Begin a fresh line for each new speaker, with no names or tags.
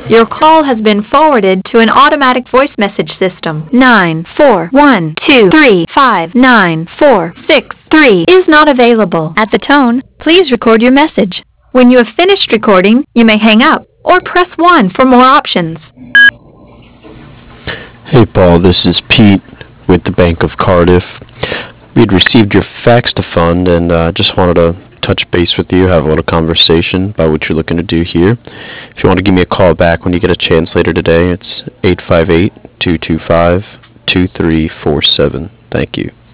Your call has been forwarded to an automatic voice message system. 94123599463 is not available. At the tone, please record your message. When you have finished recording, you may hang up or press 1 for more options.
Hey Paul, this is Pete with the Bank of Cardiff. We had received your fax to fund and just wanted to touch base with you, have a little conversation about what you're looking to do here. If you want to give me a call back when you get a chance later today, it's 858-225-2347. Thank you.